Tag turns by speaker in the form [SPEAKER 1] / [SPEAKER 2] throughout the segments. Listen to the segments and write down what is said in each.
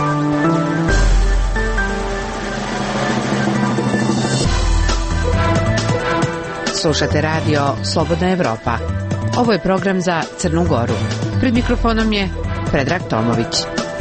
[SPEAKER 1] Slušate radio Slobodna Evropa. Ovo je program za Crnu Goru. Pred mikrofonom je Predrag Tomović.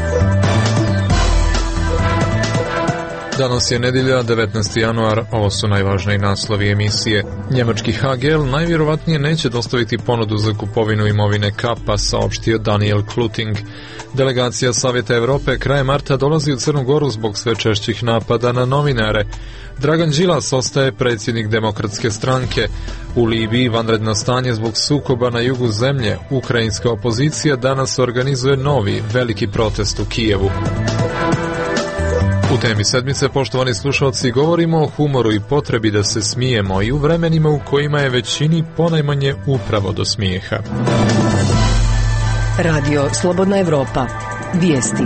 [SPEAKER 2] Danas je nedjelja, 19. januar, ovo su najvažniji naslovi emisije. Njemački HGL najvjerovatnije neće dostaviti ponudu za kupovinu imovine Kapa, saopštio Daniel Kluting. Delegacija Savjeta Europe krajem marta dolazi u Crnu Goru zbog sve češćih napada na novinare. Dragan Đilas ostaje predsjednik Demokratske stranke. U Libiji vanredno stanje zbog sukoba na jugu zemlje. Ukrajinska opozicija danas organizuje novi veliki protest u Kijevu. U temi sedmice, poštovani slušalci, govorimo o humoru i potrebi da se smijemo i u vremenima u kojima je većini ponajmanje upravo do smijeha.
[SPEAKER 3] Radio Slobodna Evropa. Vijesti.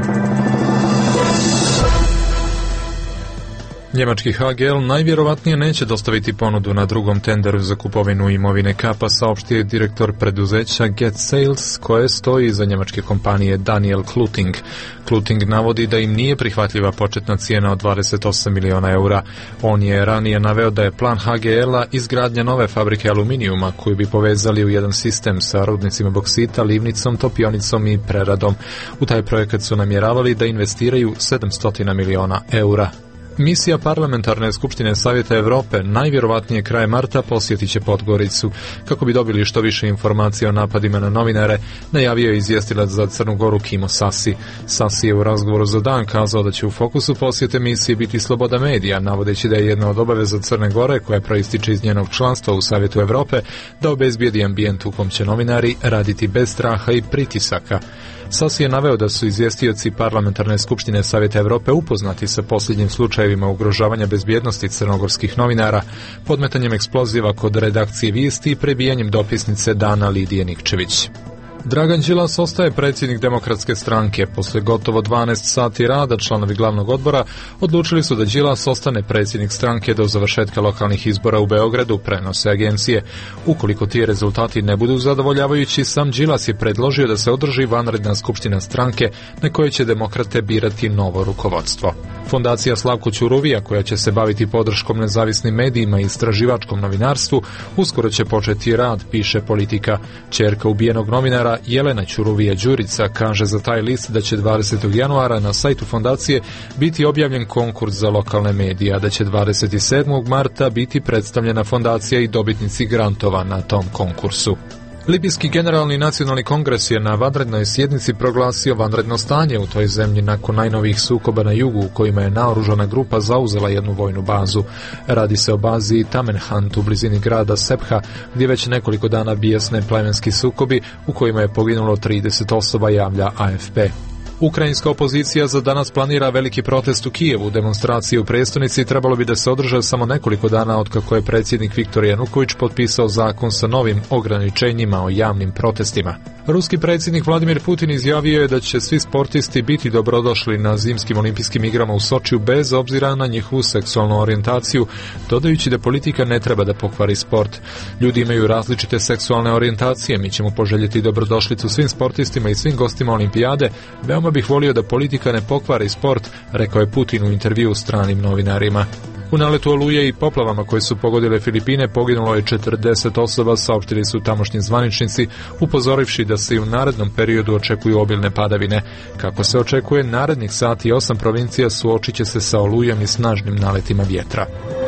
[SPEAKER 2] Njemački HGL najvjerovatnije neće dostaviti ponudu na drugom tenderu za kupovinu imovine Kapa, saopštio je direktor preduzeća Get Sales, koje stoji iza njemačke kompanije Daniel Kluting. Kluting navodi da im nije prihvatljiva početna cijena od 28 miliona eura. On je ranije naveo da je plan HGL-a izgradnja nove fabrike aluminijuma koju bi povezali u jedan sistem sa rudnicima boksita, livnicom, topionicom i preradom. U taj projekat su namjeravali da investiraju 700 miliona eura. Misija Parlamentarne skupštine Savjeta Europe najvjerovatnije krajem marta posjetit će Podgoricu. Kako bi dobili što više informacija o napadima na novinare, najavio je izvjestilac za Crnu Goru Kimo Sasi. Sasi je u razgovoru za Dan kazao da će u fokusu posjete misije biti sloboda medija, navodeći da je jedna od obaveza Crne Gore, koja proističe iz njenog članstva u Savjetu Europe, da obezbijedi ambijent u kom će novinari raditi bez straha i pritisaka. Sasi je naveo da su izvjestioci Parlamentarne skupštine Savjeta Europe upoznati sa posljednjim slučajevima ugrožavanja bezbjednosti crnogorskih novinara, podmetanjem eksploziva kod redakcije vijesti i prebijanjem dopisnice Dana Lidije Nikčević. Dragan Đilas ostaje predsjednik Demokratske stranke. Posle gotovo 12 sati rada članovi glavnog odbora odlučili su da Đilas ostane predsjednik stranke do završetka lokalnih izbora u Beogradu, prenose agencije. Ukoliko ti rezultati ne budu zadovoljavajući, sam Đilas je predložio da se održi vanredna skupština stranke na kojoj će demokrate birati novo rukovodstvo. Fondacija Slavko Ćuruvija, koja će se baviti podrškom nezavisnim medijima i istraživačkom novinarstvu, uskoro će početi rad, piše Politika. Ćerka ubijenog novinara Jelena Ćuruvija Đurica kaže za taj list da će 20. januara na sajtu fondacije biti objavljen konkurs za lokalne medije, a da će 27. marta biti predstavljena fondacija i dobitnici grantova na tom konkursu. Libijski generalni nacionalni kongres je na vanrednoj sjednici proglasio vanredno stanje u toj zemlji nakon najnovijih sukoba na jugu u kojima je naoružana grupa zauzela jednu vojnu bazu. Radi se o bazi Tamenhant u blizini grada Sepha, gdje već nekoliko dana bijesne plemenski sukobi u kojima je poginulo 30 osoba, javlja AFP. Ukrajinska opozicija za danas planira veliki protest u Kijevu. Demonstracije u prijestolnici trebalo bi da se održe samo nekoliko dana otkako je predsjednik Viktor Januković potpisao zakon sa novim ograničenjima o javnim protestima. Ruski predsjednik Vladimir Putin izjavio je da će svi sportisti biti dobrodošli na zimskim olimpijskim igrama u Sočiju bez obzira na njihovu seksualnu orijentaciju, dodajući da politika ne treba da pokvari sport. Ljudi imaju različite seksualne orijentacije, mi ćemo poželjeti dobrodošlicu svim sportistima i svim gostima olimpijade. Veoma bih volio da politika ne pokvari sport, rekao je Putin u intervjuu stranim novinarima. U naletu oluje i poplavama koje su pogodile Filipine poginulo je 40 osoba, saopštili su tamošnji zvaničnici, upozorivši da se i u narednom periodu očekuju obilne padavine. Kako se očekuje, narednih sati 8 provincija suočit će se sa olujom i snažnim naletima vjetra.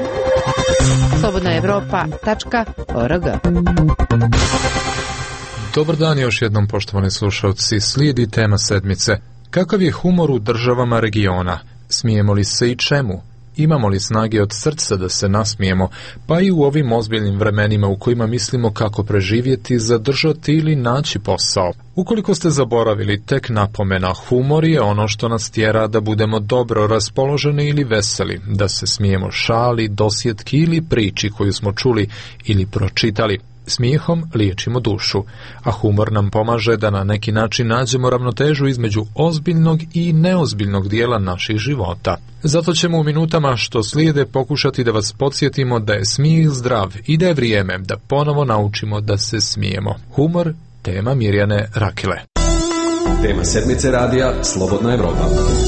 [SPEAKER 1] slobodnaevropa.org.
[SPEAKER 2] Dobar dan još jednom, poštovani slušalci. Slijedi tema sedmice. Kakav je humor u državama regiona? Smijemo li se i čemu? Imamo li snage od srca da se nasmijemo, pa i u ovim ozbiljnim vremenima u kojima mislimo kako preživjeti, zadržati ili naći posao? Ukoliko ste zaboravili, tek napomena, humor je ono što nas tjera da budemo dobro raspoloženi ili veseli, da se smijemo šali, dosjetki ili priči koju smo čuli ili pročitali. Smijehom liječimo dušu, a humor nam pomaže da na neki način nađemo ravnotežu između ozbiljnog i neozbiljnog dijela naših života. Zato ćemo u minutama što slijede pokušati da vas podsjetimo da je smijeh zdrav i da je vrijeme da ponovo naučimo da se smijemo. Humor, tema Mirjane Rakile.
[SPEAKER 4] Tema sedmice radija Slobodna Evropa.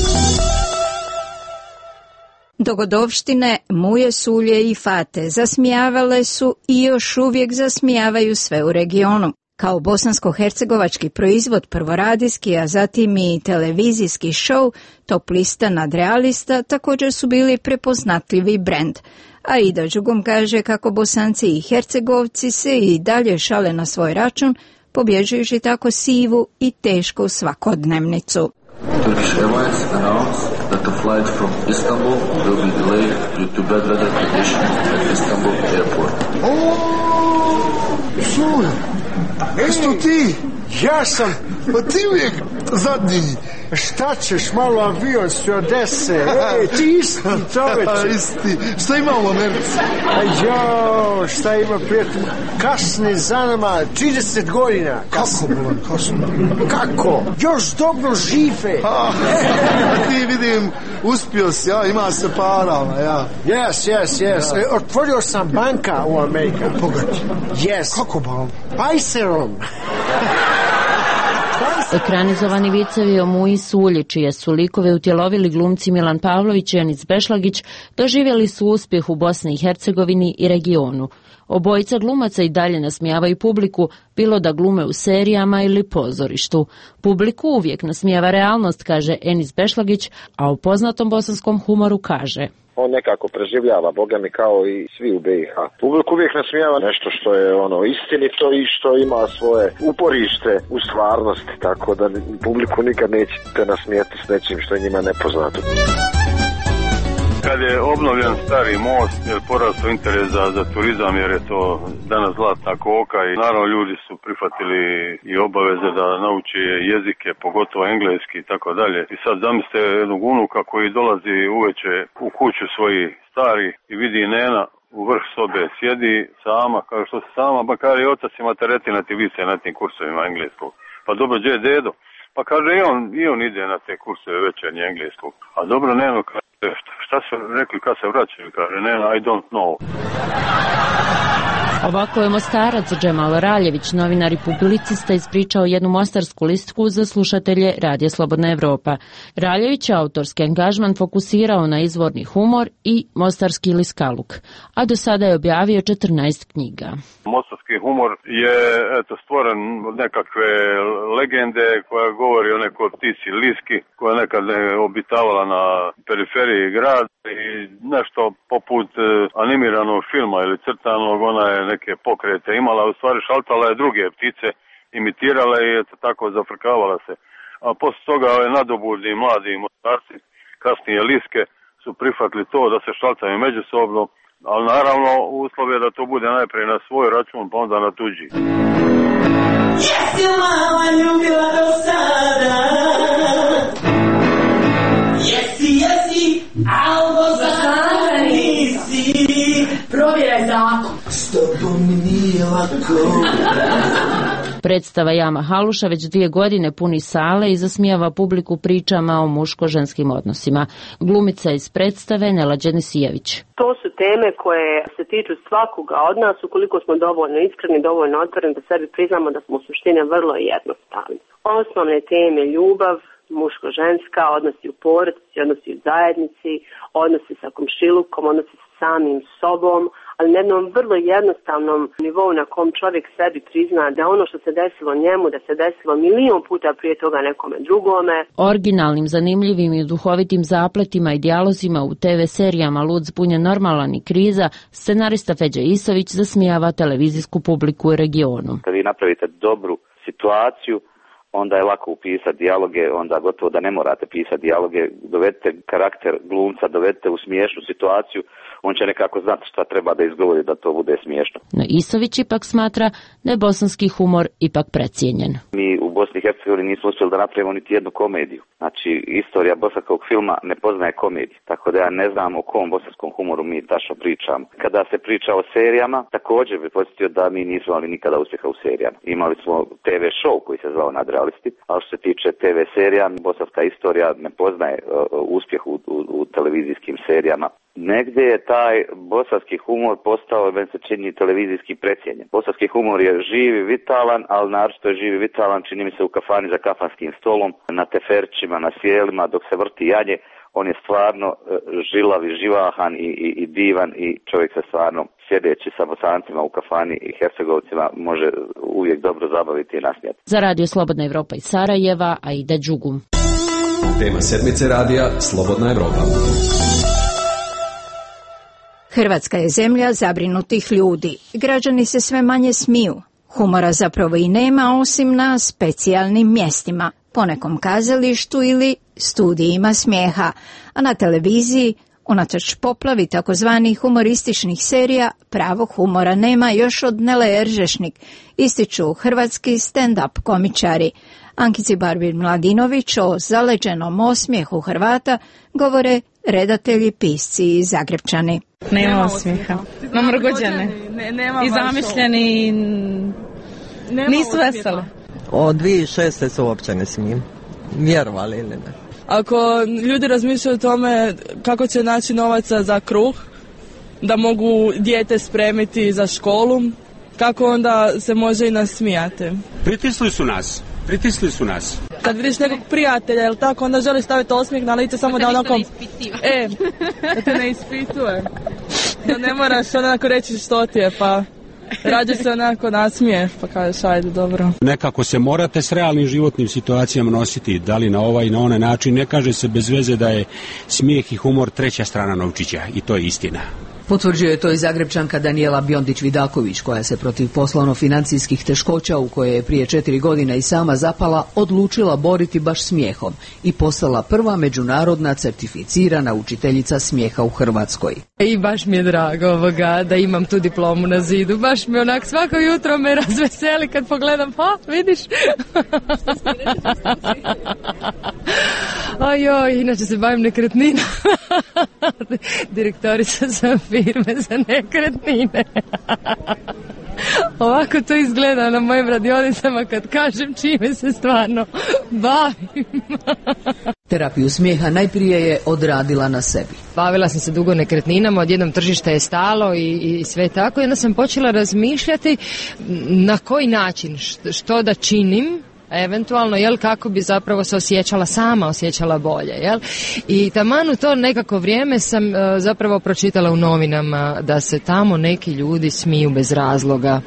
[SPEAKER 5] Dogodovštine Muje, Sulje i Fate zasmijavale su i još uvijek zasmijavaju sve u regionu. Kao bosansko-hercegovački proizvod prvoradijski, a zatim i televizijski show Top lista nadrealista također su bili prepoznatljivi brend. Aida Đugum kaže kako Bosanci i Hercegovci se i dalje šale na svoj račun, pobježujući tako sivu i tešku svakodnevnicu.
[SPEAKER 6] Turkish Airlines announced that the flight from Istanbul will be delayed due to bad weather conditions at Istanbul airport.
[SPEAKER 7] Sulj, esto ti? Ja sam, pa ti uvijek zadnji. Šta ćeš, malo avion s Odese, ti isti čoveče. Isti, šta ima u Americi? Šta ima prijatelj? Kasne za nama 30 godina. Kako, bolan, kasno? Kako? Još dobro žive. Ti vidim, uspio si, ima se parama, ja. Yes. Otvorio sam banka u Amerika. Pogati. Yes. Kako, bolan? Pajserom.
[SPEAKER 8] Ekranizovani vicevi o Muji Sulji, čije su likove utjelovili glumci Milan Pavlović i Enis Bešlagić, doživjeli su uspjeh u Bosni i Hercegovini i regionu. Obojica glumaca i dalje nasmijavaju publiku, bilo da glume u serijama ili pozorištu. Publiku uvijek nasmijava realnost, kaže Enis Bešlagić, a o poznatom bosanskom humoru kaže:
[SPEAKER 9] on nekako preživljava, boga mi, kao i svi u BiH. Publik uvijek nasmijava nešto što je istinito i što ima svoje uporište u stvarnosti, tako da publiku nikad nećete nasmijeti s nečim što je njima nepoznato.
[SPEAKER 10] Kad je obnovljen stari most, je porastao interes za turizam, jer je to danas zlatna koka i naravno ljudi su prihvatili i obaveze da nauče jezike, pogotovo engleski i tako dalje. I sad zamislite jednog unuka koji dolazi uveče u kuću svoji stari i vidi nena u vrh sobe, sjedi sama, kaže što se sama, ba kaže i otac ima teretina ti vise na tim kursovima engleskog. Pa dobro, gdje je dedo? Pa kaže i on ide na te kursove večernje engleskog. A dobro, neno, kaže, šta su rekli kad se vraćaju? Kaže, neno, I don't know.
[SPEAKER 8] Ovako je Mostarac Džemal Raljević, novinar i publicista, ispričao jednu mostarsku listku za slušatelje Radija Slobodna Evropa. Raljević je autorski angažman fokusirao na izvorni humor i mostarski liskaluk, a do sada je objavio 14 knjiga.
[SPEAKER 10] Mostarski humor je stvoren od nekakve legende koja govori o nekoj ptici liski koja nekad obitavala na periferiji grada i nešto poput animiranog filma ili crtanog, ona je neke pokrete imala, u stvari šaltala je druge ptice, imitirala i tako zafrkavala se. A poslije toga nadobudni mladi mostarci, kasnije liske, su prihvatili to da se šaltaju međusobno, ali naravno uslov je da to bude najprije na svoj račun, pa onda na tuđi. Jesi mama ljubila do sada, jesi, albo sada nisi, provjeraj zakon, s tobom mi nije lako. Predstava Jama Haluša već 2 godine puni sale i zasmijava publiku pričama o muško-ženskim odnosima. Glumica iz predstave Nelađa Nisijević.
[SPEAKER 11] To su teme koje se tiču svakoga od nas, ukoliko smo dovoljno iskreni, dovoljno otvoreni da sebi priznamo da smo u suštini vrlo jednostavni. Osnovne teme: ljubav, muško-ženska, odnosi u porodici, odnosi u zajednici, odnosi sa komšilukom, odnosi sa samim sobom, ali na jednom vrlo jednostavnom nivou na kom čovjek sebi prizna da ono što se desilo njemu, da se desilo milion puta prije toga nekome drugome.
[SPEAKER 8] Originalnim, zanimljivim i duhovitim zapletima i dijalozima u TV serijama Lud, zbunjen, normalan i kriza, scenarista Feđa Isović zasmijava televizijsku publiku u regionu.
[SPEAKER 12] Kad vi napravite dobru situaciju, onda je lako upisati dijaloge, onda gotovo da ne morate pisati dijaloge, dovedite karakter glumca, dovedite u smiješnu situaciju, on će nekako znati šta treba da izgovori da to bude smiješno.
[SPEAKER 8] No Isović ipak smatra da je bosanski humor ipak precijenjen.
[SPEAKER 12] Mi u Bosni i Hercegovini nismo uspjeli da napravimo niti jednu komediju. Znači, istorija bosanskog filma ne poznaje komediju, tako da ja ne znam o kom bosanskom humoru mi tačno pričamo. Kada se priča o serijama, također bi podsjetio da mi nismo imali nikada uspjeha u serijama. Imali smo TV show koji se zvao Nadrealisti, a što se tiče TV serija, bosanska istorija ne poznaje uspjeh u televizijskim serijama. negdje je taj bosanski humor postao, meni se čini, televizijski precijenjen. Bosanski humor je živ i vitalan, ali naročito je živ i vitalan, čini mi se, u kafani za kafanskim stolom, na teferčima, na sjelima, dok se vrti janje. On je stvarno žilav i živahan i divan i čovjek se stvarno, sjedeći sa Bosancima u kafani i Hercegovcima, može uvijek dobro zabaviti i nasmijati.
[SPEAKER 8] Za Radio Slobodna Evropa iz Sarajeva, Aida Đugum.
[SPEAKER 4] Tema sedmice radija Slobodna Evropa.
[SPEAKER 5] Hrvatska je zemlja zabrinutih ljudi. Građani se sve manje smiju. Humora zapravo i nema osim na specijalnim mjestima, po nekom kazalištu ili studijima smijeha, a na televiziji, unatoč poplavi takozvanih humorističnih serija, pravog humora nema još od Nele Eržešnik, ističu hrvatski stand-up komičari. Ankici Barbir-Mladinović o zaleđenom osmijehu Hrvata govore redatelji, pisci i Zagrepčani.
[SPEAKER 13] Nema osmijeha. Namrgođene i zamišljeni nisu vesele.
[SPEAKER 14] Od 2006. se uopće ne smijem. Vjerovali ili ne?
[SPEAKER 13] Ako ljudi razmišljaju o tome kako će naći novaca za kruh, da mogu dijete spremiti za školu, kako onda se može i nasmijati.
[SPEAKER 15] Pritisli su nas.
[SPEAKER 13] Kad vidiš nekog prijatelja, jel tako, onda želi staviti osmijeh na lice samo da onako... da te ne ispituje. Da ne moraš onako reći što ti je, pa rađe se onako nasmije, pa kažeš ajde, dobro.
[SPEAKER 15] Nekako se morate s realnim životnim situacijama nositi, da li na ovaj i na onaj način. Ne kaže se bez veze da je smijeh i humor treća strana novčića i to je istina.
[SPEAKER 16] Potvrđuje to i Zagrepčanka Danijela Bjondić-Vidaković, koja se protiv poslovno-financijskih teškoća u koje je prije 4 godine i sama zapala, odlučila boriti baš smijehom i postala prva međunarodna certificirana učiteljica smijeha u Hrvatskoj.
[SPEAKER 17] I baš mi je drago da imam tu diplomu na zidu, baš mi onak svako jutro me razveseli kad pogledam, pa vidiš. Ajoj, inače se bavim nekretnina. Direktorica sam firme za nekretnine. Ovako to izgleda na mojim radionicama kad kažem čime se stvarno bavim.
[SPEAKER 16] Terapiju smijeha najprije je odradila na sebi.
[SPEAKER 17] Bavila sam se dugo nekretninama, odjednom tržište je stalo i sve tako. I onda sam počela razmišljati na koji način, što da činim, eventualno, kako bi zapravo se osjećala bolje, I taman u to nekako vrijeme sam zapravo pročitala u novinama da se tamo neki ljudi smiju bez razloga.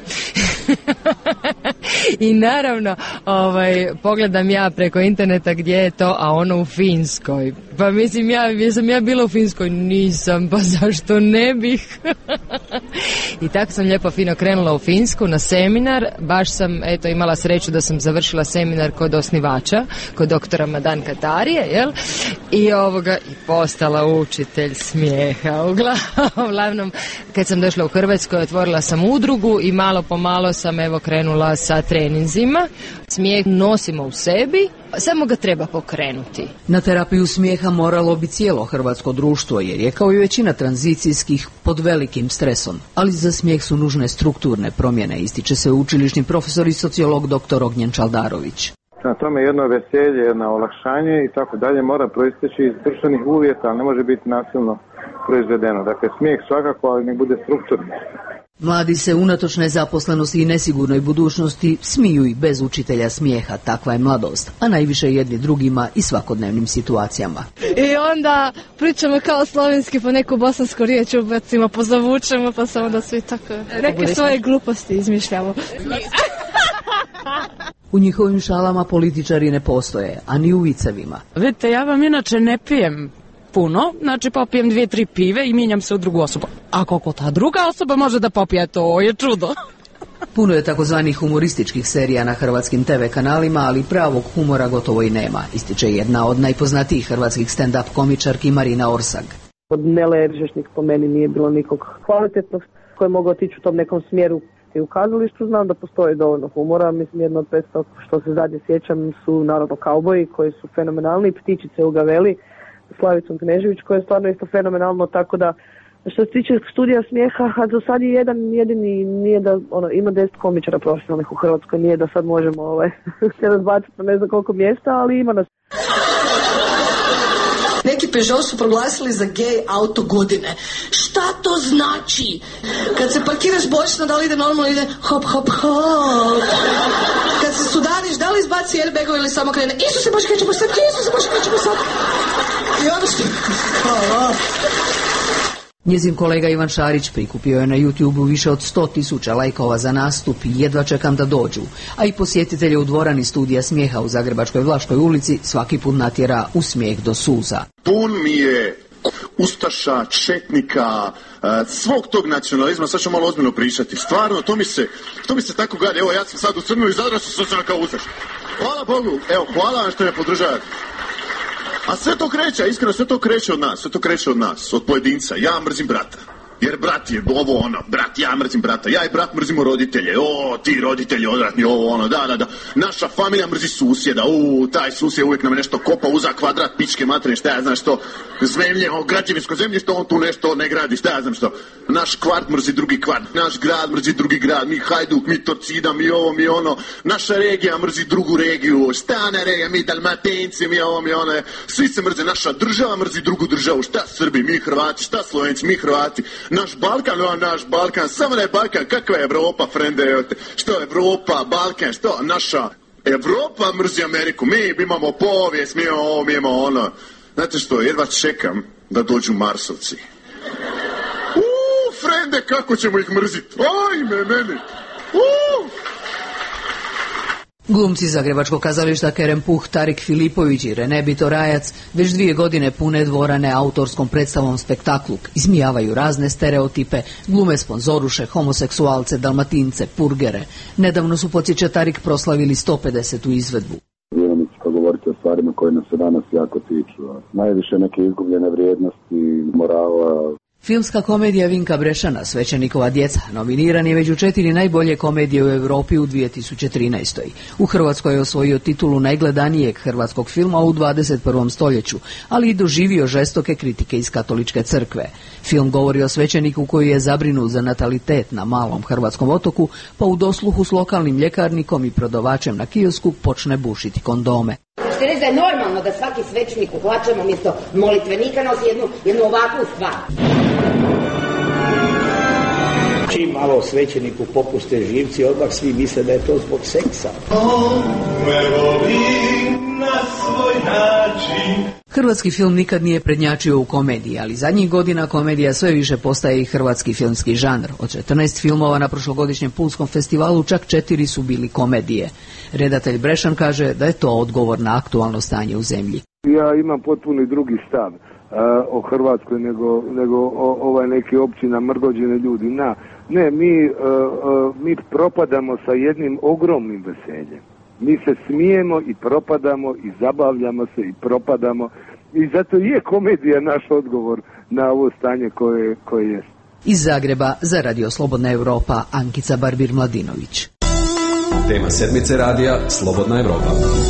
[SPEAKER 17] I naravno, pogledam ja preko interneta gdje je to, a ono u Finskoj. Pa mislim, jesam ja bila u Finskoj? Nisam, pa zašto ne bih? I tako sam lijepo fino krenula u Finsku na seminar. Baš sam, imala sreću da sam završila seminar kod osnivača, kod doktora Madan Katarije, I postala učitelj smijeha. Uglavnom, kad sam došla u Hrvatskoj, otvorila sam udrugu i malo po malo sam krenula sa treninzima. Smijeh nosimo u sebi, samo ga treba pokrenuti.
[SPEAKER 16] Na terapiju smijeha moralo bi cijelo hrvatsko društvo, jer je kao i većina tranzicijskih pod velikim stresom. Ali za smijeh su nužne strukturne promjene, ističe se učilišni profesor i sociolog dr. Ognjen Čaldarović.
[SPEAKER 18] Na tome jedno veselje, jedno olakšanje i tako dalje mora proisteći iz društvenih uvjeta, ali ne može biti nasilno proizvedeno. Dakle, smijeh svakako, ali ne bude strukturno.
[SPEAKER 16] Mladi se unatoč nezaposlenosti i nesigurnoj budućnosti smiju i bez učitelja smijeha, takva je mladost, a najviše jedni drugima i svakodnevnim situacijama.
[SPEAKER 19] I onda pričamo kao slovenski, po neku bosansku riječ ubacimo, pozavučemo, pa se onda svi tako neke svoje gluposti izmišljamo.
[SPEAKER 16] U njihovim šalama političari ne postoje, a ni u vicevima.
[SPEAKER 20] Vidite, ja vam inače ne pijem puno, znači popijem 2-3 pive i mijenjam se u drugu osobu. A koliko ta druga osoba može da popije, to je čudo.
[SPEAKER 16] Puno je takozvanih humorističkih serija na hrvatskim TV kanalima, ali pravog humora gotovo i nema, ističe jedna od najpoznatijih hrvatskih stand-up komičarki Marina Orsag.
[SPEAKER 21] Od Nele Eržešnik po meni nije bilo nikog kvalitetnog koji je mogao otići u tom nekom smjeru. I u kazalištu znam da postoji dovoljno humora, mislim jedno od predstava što se zadnje sjećam su naravno Kauboji koji su fenomenalni, Ptičice u Gaveli, Slavicom Knežević koja je stvarno isto fenomenalno, tako da što se tiče studija smijeha, a do sad je jedini, nije da ima 10 komičara profesionalnih u Hrvatskoj, nije da sad možemo se razbaciti na ne znam koliko mjesta, ali ima nas.
[SPEAKER 3] Neki Peugeot su proglasili za gej auto godine. Šta to znači? Kad se parkiraš bočno, da li ide normalno, ide hop, hop, hop. Kad se sudariš, da li izbaci airbagove ili samo krene Isuse Bože, kaj ćemo sad, Isuse Bože, kaj ćemo sad. I onda što...
[SPEAKER 16] Njezin kolega Ivan Šarić prikupio je na YouTube-u više od 100.000 lajkova za nastup i jedva čekam da dođu, a i posjetitelje u dvorani Studija smijeha u Zagrebačkoj Vlaškoj ulici svaki put natjera u smijeh do suza.
[SPEAKER 22] Pun mi je ustaša, četnika, svog tog nacionalizma, sad ću malo ozbiljno pričati. Stvarno, to mi se tako gadi. Evo, ja sam sad u crnu i Zadra sam kao ustaš. Hvala Bogu, evo, hvala vam što me podržavate. A sve to kreće, iskreno, sve to kreće od nas, od pojedinca. Ja mrzim brata. Jer brat je ovo ono, brat, ja mrzim brata, ja i brat mrzimo roditelje, ti roditelji odvratni, ovo ono, da. Naša familija mrzi susjeda, taj susjed uvijek nam nešto kopa, uza kvadrat, pičke materine, šta ja znam što, zemlje, građevinsko zemljište, on tu nešto ne gradi, šta ja znam što. Naš kvart mrzi drugi kvart, naš grad mrzi drugi grad, mi Hajduk, mi Torcida, mi ovo, mi ono, naša regija mrzi drugu regiju, stana regija, mi Dalmatinci, mi ovo, mi ono, svi se mrze, naša država mrzi drugu državu, šta Srbi, mi Hrvati, šta Slovenci, mi Hrvati. Naš Balkan, samo da je Balkan, kakva je Evropa, frende, što je Evropa, Balkan, što, naša Evropa mrzi Ameriku, mi imamo povijest, mi imamo ono, znate što, jedva čekam da dođu Marsovci. Frende, kako ćemo ih mrziti, ajme meni,
[SPEAKER 16] Glumci Zagrebačkog kazališta Kerem Puh, Tarik Filipović i Rene Bitorajac već 2 godine pune dvorane autorskom predstavom Spektakluk, izmijavaju razne stereotipe, glume sponzoruše, homoseksualce, dalmatince, purgere. Nedavno su, podsjeća Tarik, proslavili 150. izvedbu.
[SPEAKER 23] Vjeromička govoriti o stvarima koje nas se danas jako tiču. Najviše neke izgubljene vrijednosti, morala.
[SPEAKER 16] Filmska komedija Vinka Brešana, Svećenikova djeca, nominiran je među 4 najbolje komedije u Europi u 2013. U Hrvatskoj je osvojio titulu najgledanijeg hrvatskog filma u 21. stoljeću, ali i doživio žestoke kritike iz katoličke crkve. Film govori o svećeniku koji je zabrinut za natalitet na malom hrvatskom otoku, pa u dosluhu s lokalnim ljekarnikom i prodavačem na kiosku počne bušiti kondome.
[SPEAKER 24] Što reći da je normalno da svaki svećenik u hlačama umjesto molitvenika nosi jednu ovakvu stvar.
[SPEAKER 25] Čim malo svećeniku popuste živci, odmah svi misle da je to zbog seksa.
[SPEAKER 16] Hrvatski film nikad nije prednjačio u komediji, ali zadnjih godina komedija sve više postaje i hrvatski filmski žanr. Od 14 filmova na prošlogodišnjem Pulskom festivalu čak 4 su bili komedije. Redatelj Brešan kaže da je to odgovor na aktualno stanje u zemlji.
[SPEAKER 18] Ja imam potpuno drugi stav o Hrvatskoj nego ovaj neki općina mrgođene ljudi. Ne, mi propadamo sa jednim ogromnim veseljem. Mi se smijemo i propadamo i zabavljamo se i propadamo i zato je komedija naš odgovor na ovo stanje koje je.
[SPEAKER 16] Iz Zagreba za Radio Slobodna Europa, Ankica Barbir-Mladinović.
[SPEAKER 4] Tema sedmice radija Slobodna Europa.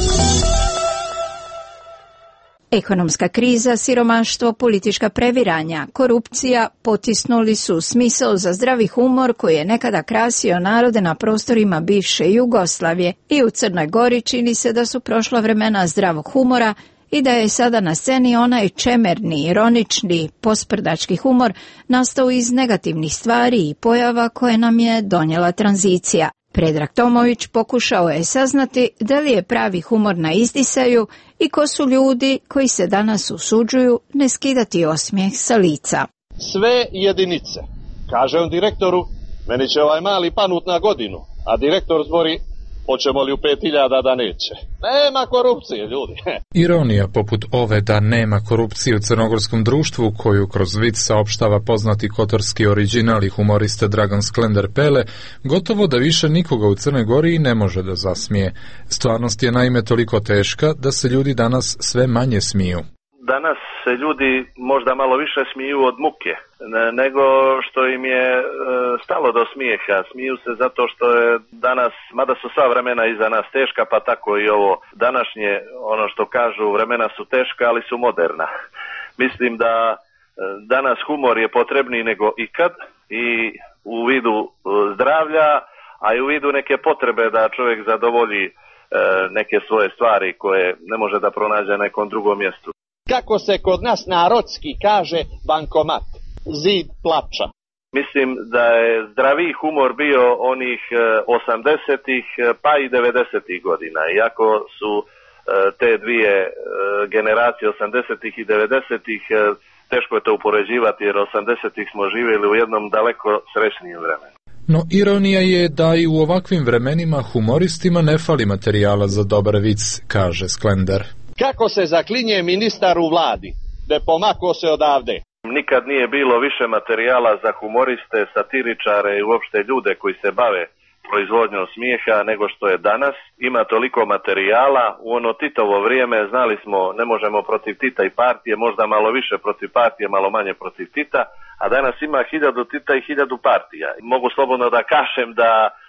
[SPEAKER 5] Ekonomska kriza, siromaštvo, politička previranja, korupcija potisnuli su smisao za zdravi humor koji je nekada krasio narode na prostorima bivše Jugoslavije i u Crnoj Gori čini se da su prošla vremena zdravog humora i da je sada na sceni onaj čemerni, ironični, posprdački humor nastao iz negativnih stvari i pojava koje nam je donijela tranzicija. Predrag Tomović pokušao je saznati da li je pravi humor na izdisaju i ko su ljudi koji se danas usuđuju ne skidati osmijeh sa lica.
[SPEAKER 26] Sve jedinice. Kažem direktoru, meni će ovaj mali panut na godinu, a direktor zbori, hoćemo li u 5.000 da neće. Nema korupcije, ljudi.
[SPEAKER 2] Ironija poput ove da nema korupcije u crnogorskom društvu, koju kroz vic saopštava poznati kotorski original i humorista Dragan Sklender Pele, gotovo da više nikoga u Crnoj Gori ne može da zasmije. Stvarnost je naime toliko teška da se ljudi danas sve manje smiju.
[SPEAKER 26] Danas se ljudi možda malo više smiju od muke, nego što im je stalo do smijeha. Smiju se zato što je danas, mada su sva vremena iza nas teška, pa tako i ovo današnje, ono što kažu, vremena su teška, ali su moderna. Mislim da danas humor je potrebniji nego ikad i u vidu zdravlja, a i u vidu neke potrebe da čovjek zadovolji neke svoje stvari koje ne može da pronađe na nekom drugom mjestu.
[SPEAKER 1] kako se kod nas narodski kaže bankomat, zid plača.
[SPEAKER 26] Mislim da je zdraviji humor bio onih 80-ih pa i 90-ih godina. Iako su te dvije generacije 80-ih i 90-ih, teško je to upoređivati jer 80-ih smo živjeli u jednom daleko srećnijem vremenu.
[SPEAKER 2] No ironija je da i u ovakvim vremenima humoristima ne fali materijala za dobar vic, kaže Sklender.
[SPEAKER 1] Kako se zaklinje ministar u vladi, da pomako se odavde.
[SPEAKER 26] Nikad nije bilo više materijala za humoriste, satiričare i uopšte ljude koji se bave proizvodnjom smijeha nego što je danas. Ima toliko materijala. U ono Titovo vrijeme znali smo ne možemo protiv Tita i partije, možda malo više protiv partije, malo manje protiv Tita, a danas ima 1000 Tita i 1000 partija. Mogu slobodno da kažem da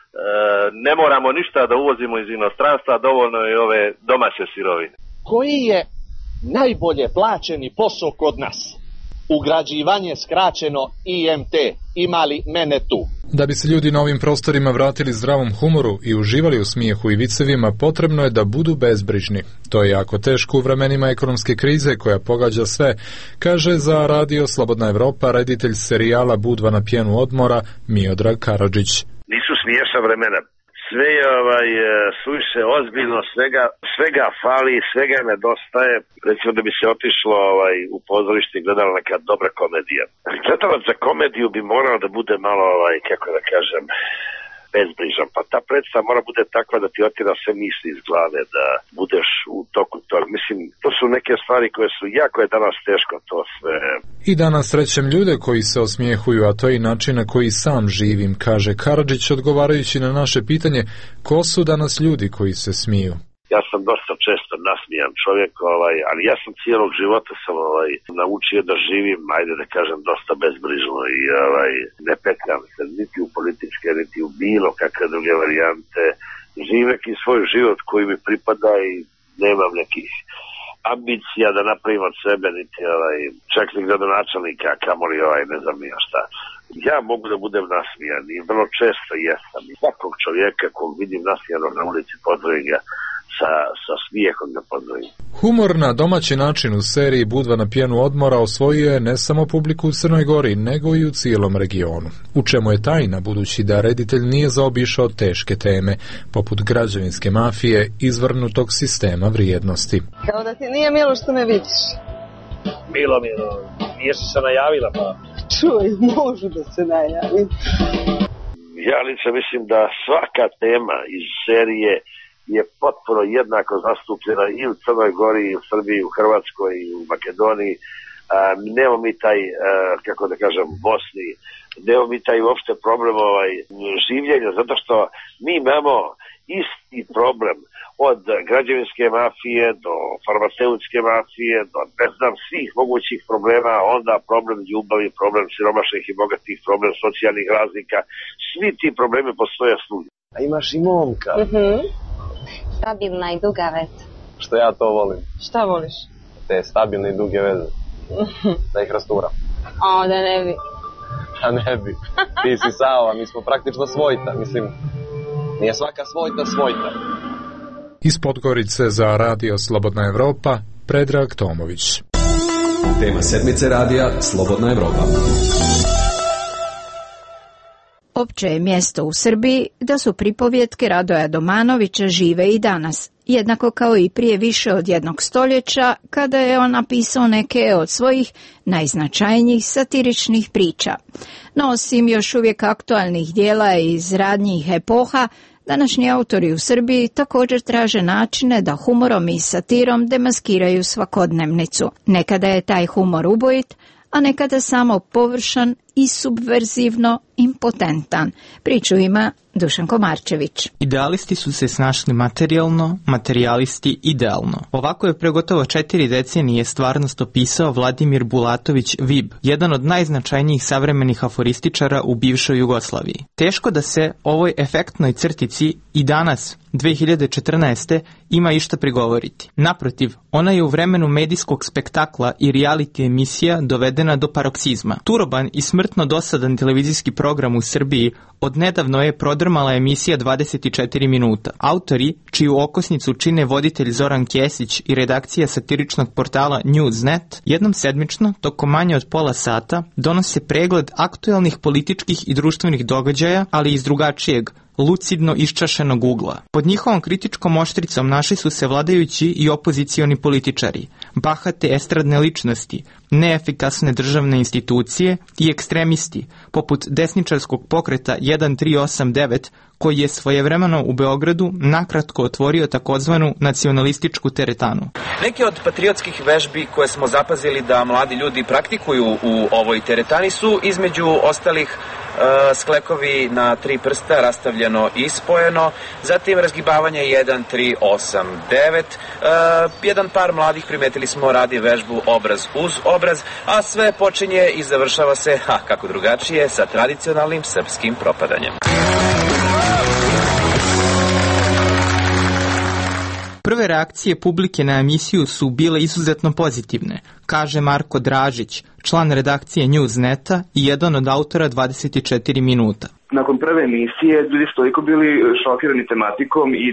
[SPEAKER 26] ne moramo ništa da uvozimo iz inostranstva, dovoljno je ove domaće sirovine.
[SPEAKER 1] Koji je najbolje plaćeni posao kod nas? Ugrađivanje, skraćeno IMT. Ima li mene tu?
[SPEAKER 2] Da bi se ljudi na ovim prostorima vratili zdravom humoru i uživali u smijehu i vicevima, potrebno je da budu bezbrižni. To je jako teško u vremenima ekonomske krize koja pogađa sve, kaže za radio Slobodna Evropa reditelj serijala Budva na pjenu odmora Miodrag Karadžić.
[SPEAKER 6] Nisu smiješna vremena. Sve je suviše ozbiljno, svega fali, svega nedostaje. Recimo da bi se otišlo u pozorište i gledala neka dobra komedija. Gledalac za komediju bi morao da bude malo, kako da kažem, bezbrižan. Pa ta predstava mora bude takva da ti otira sve misli iz glave, da budeš u toku toga. Mislim, to su neke stvari koje su jako je danas teško to sve.
[SPEAKER 2] I danas srećem ljude koji se osmijehuju, a to je i način na koji sam živim, kaže Karadžić odgovarajući na naše pitanje ko su danas ljudi koji se smiju.
[SPEAKER 6] Ja sam dosta često nasmijan čovjek, ali ja sam cijelog života sam naučio da živim, ajde da kažem, dosta bezbrižno i ne petljam se niti u političke, niti u bilo kakve druge varijante. Živim neki svoj život koji mi pripada i nemam nekih ambicija da napravim od sebe, niti čak ni gradonačelnika, kamoli ne znam ja šta. Ja mogu da budem nasmijan i vrlo često jesam. I svakog čovjeka kog vidim nasmijanog na ulici pozdravim ga sa smijehom da pozdravim.
[SPEAKER 2] Humor na domaći način u seriji Budva na pjenu odmora osvojio je ne samo publiku u Crnoj Gori, nego i u cijelom regionu. U čemu je tajna, budući da reditelj nije zaobišao teške teme, poput građevinske mafije, izvrnutog sistema vrijednosti.
[SPEAKER 21] Kao da ti nije milo što me vidiš.
[SPEAKER 6] Bilo mi, nije se najavila pa.
[SPEAKER 21] Čuj, može da se najavi.
[SPEAKER 6] Ja lično mislim da svaka tema iz serije je potpuno jednako zastupljena i u Crnoj Gori, i u Srbiji, i u Hrvatskoj, i u Makedoniji. Nemamo mi taj, kako da kažem, Bosni, nemamo mi taj uopšte problem življenja, zato što mi imamo isti problem od građevinske mafije do farmaceutske mafije, do ne znam svih mogućih problema, onda problem ljubavi, problem siromašnih i bogatih, problem socijalnih razlika. Svi ti problemi postoje svugdje.
[SPEAKER 7] A imaš i momka.
[SPEAKER 9] Stabilna i duga veza.
[SPEAKER 7] Što ja to volim.
[SPEAKER 21] Šta voliš?
[SPEAKER 7] Te stabilne i duge veze. Da ih rasturam.
[SPEAKER 21] Da ne bi.
[SPEAKER 7] Da ne bi. Ti si Sava, mi smo praktično svojta. Mislim, nije svaka svojta.
[SPEAKER 2] Iz Podgorice za radio Slobodna Evropa, Predrag Tomović.
[SPEAKER 4] Tema sedmice radija Slobodna Evropa.
[SPEAKER 5] Opće je mjesto u Srbiji da su pripovjetke Radoja Domanovića žive i danas, jednako kao i prije više od 1 stoljeća, kada je on napisao neke od svojih najznačajnijih satiričnih priča. No, osim još uvijek aktualnih dijela iz radnjih epoha, današnji autori u Srbiji također traže načine da humorom i satirom demaskiraju svakodnevnicu. Nekada je taj humor ubojit, a nekada samo površan i subverzivno impotentan. Priču ima Dušan Komarčević.
[SPEAKER 10] Idealisti su se snašli materijalno, materijalisti idealno. Ovako je pre gotovo 4 decenije stvarnost opisao Vladimir Bulatović Vib, jedan od najznačajnijih savremenih aforističara u bivšoj Jugoslaviji. Teško da se ovoj efektnoj crtici i danas, 2014. ima išta prigovoriti. Naprotiv, ona je u vremenu medijskog spektakla i reality emisija dovedena do paroksizma. Turoban i smrt smrtno dosadan televizijski program u Srbiji, odnedavno je prodrmala emisija 24 minuta. Autori, čiju okosnicu čine voditelj Zoran Kesić i redakcija satiričnog portala Newsnet, jednom sedmično, tokom manje od pola sata, donose pregled aktuelnih političkih i društvenih događaja, ali iz drugačijeg, lucidno iščašenog ugla. Pod njihovom kritičkom oštricom našli su se vladajući i opozicioni političari, bahate estradne ličnosti, neefikasne državne institucije i ekstremisti, poput desničarskog pokreta 1389, koji je svojevremeno u Beogradu nakratko otvorio takozvanu nacionalističku teretanu.
[SPEAKER 8] Neke od patriotskih vežbi koje smo zapazili da mladi ljudi praktikuju u ovoj teretani su između ostalih sklekovi na 3 prsta rastavljeno i spojeno, zatim razgibavanje 1, 3, 8, 9. Jedan par mladih, primetili smo, radi vežbu obraz uz obraz, a sve počinje i završava se, kako drugačije, sa tradicionalnim srpskim propadanjem.
[SPEAKER 10] Prve reakcije publike na emisiju su bile izuzetno pozitivne, kaže Marko Dražić, član redakcije Newsneta i jedan od autora 24 minuta.
[SPEAKER 11] Nakon prve emisije ljudi su toliko bili šokirani tematikom i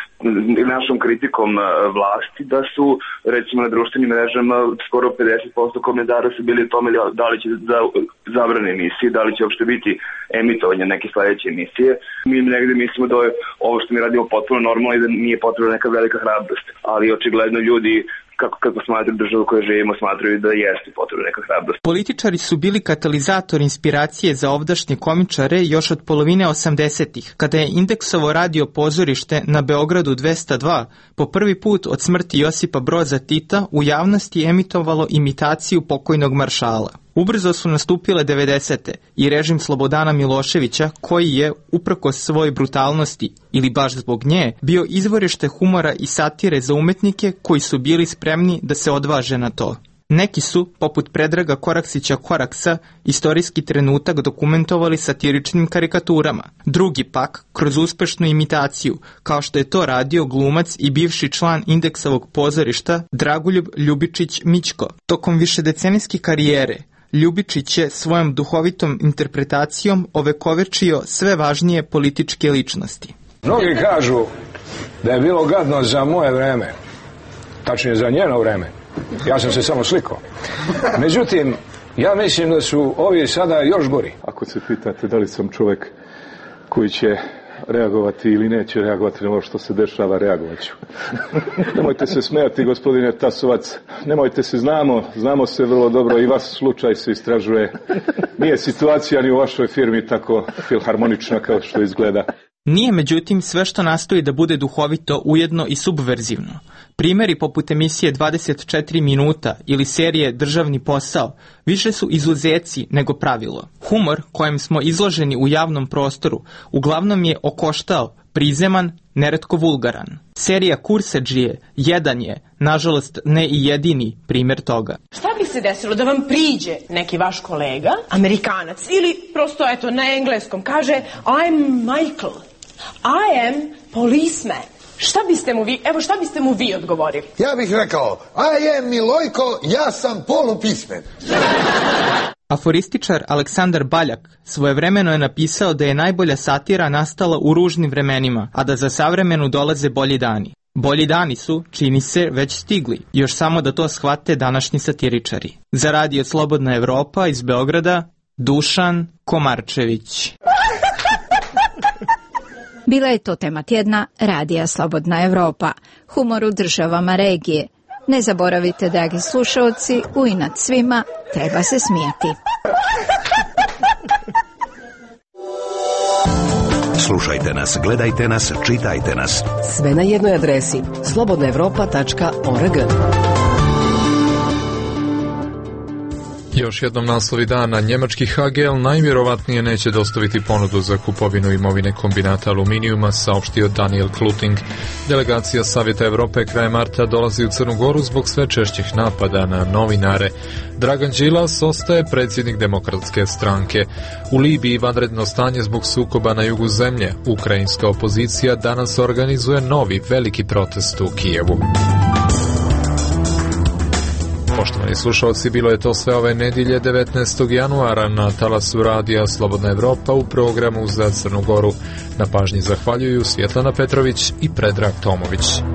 [SPEAKER 11] našom kritikom vlasti da su, recimo, na društvenim mrežama skoro 50% komentara su bili o tome da li će zabrane emisije, da li će uopšte biti emitovanje neke sledeće emisije. Mi negde mislimo da je ovo što mi radimo potpuno normalno i da nije potrebna neka velika hrabrost, ali očigledno ljudi kako smatraju državu koju živimo, smatraju da jeste potrebna neka hrabrost. Političari
[SPEAKER 10] su bili katalizator inspiracije za ovdašnje komičare još od polovine 80-ih, kada je Indeksovo radio pozorište na Beogradu 202 po prvi put od smrti Josipa Broza Tita u javnosti emitovalo imitaciju pokojnog maršala. Ubrzo su nastupile 90. i režim Slobodana Miloševića, koji je, uprkos svojoj brutalnosti ili baš zbog nje, bio izvorište humora i satire za umetnike koji su bili spremni da se odvaže na to. Neki su, poput Predraga Koraksića Koraksa, istorijski trenutak dokumentovali satiričnim karikaturama. Drugi pak, kroz uspešnu imitaciju, kao što je to radio glumac i bivši član Indeksovog pozorišta Dragoljub Ljubičić Mićko. Tokom višedecenijske karijere, Ljubičić je svojom duhovitom interpretacijom ovekovečio sve važnije političke ličnosti.
[SPEAKER 12] Mnogi kažu da je bilo gadno za moje vreme, tačnije za njeno vreme. Ja sam se samo slikao. Međutim, ja mislim da su ovi sada još gori.
[SPEAKER 13] Ako se pitate da li sam čovjek koji će reagovati ili neće reagovati na ovo što se dešava, reagovat ću. Nemojte se smijati, gospodine Tasovac, nemojte se, znamo se vrlo dobro i vaš slučaj se istražuje. Nije situacija ni u vašoj firmi tako filharmonična kao što izgleda.
[SPEAKER 10] Nije, međutim, sve što nastoji da bude duhovito ujedno i subverzivno. Primjeri poput emisije 24 minuta ili serije Državni posao više su izuzeci nego pravilo. Humor kojem smo izloženi u javnom prostoru uglavnom je okoštao, prizeman, neretko vulgaran. Serija Kursadžije jedan je, nažalost ne i jedini primjer toga.
[SPEAKER 14] Šta bi se desilo da vam priđe neki vaš kolega, Amerikanac, ili prosto eto na engleskom kaže I'm Michael, I am policeman. Šta biste mu vi odgovorili?
[SPEAKER 15] Ja bih rekao, I am Milojko, ja sam polupismen.
[SPEAKER 10] Aforističar Aleksandar Baljak svojevremeno je napisao da je najbolja satira nastala u ružnim vremenima, a da za savremenu dolaze bolji dani. Bolji dani su, čini se, već stigli, još samo da to shvate današnji satiričari. Za Radio Slobodna Evropa iz Beograda, Dušan Komarčević.
[SPEAKER 5] Bila je to tema tjedna Radija Slobodna Evropa, humor u državama regije. Ne zaboravite, dragi slušalci, u inat svima treba se smijati.
[SPEAKER 27] Slušajte nas, gledajte nas, čitajte nas.
[SPEAKER 28] Sve na jednoj adresi slobodnaevropa.org.
[SPEAKER 2] Još jednom naslovi dana. Njemački HGL najvjerovatnije neće dostaviti ponudu za kupovinu imovine kombinata aluminijuma, saopštio Daniel Kluting. Delegacija Savjeta Evrope krajem marta dolazi u Crnu Goru zbog sve češćih napada na novinare. Dragan Đilas ostaje predsjednik Demokratske stranke. U Libiji vanredno stanje zbog sukoba na jugu zemlje. Ukrajinska opozicija danas organizuje novi veliki protest u Kijevu. Poštovani slušalci, bilo je to sve ove nedjelje 19. januara na talasu radija Slobodna Evropa u programu za Crnu Goru. Na pažnji zahvaljuju Svjetlana Petrović i Predrag Tomović.